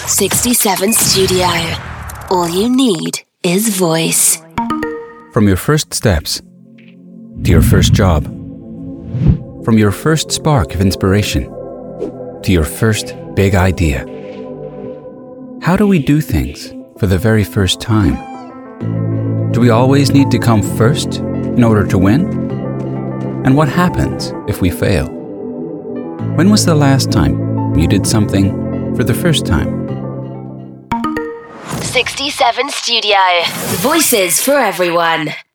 67 Studio. All you need is voice. From your first steps to your first job. From your first spark of inspiration to your first big idea. How do we do things for the very first time? Do we always need to come first in order to win? And what happens if we fail? When was the last time you did something for the first time? 67 Studio. Voices for everyone.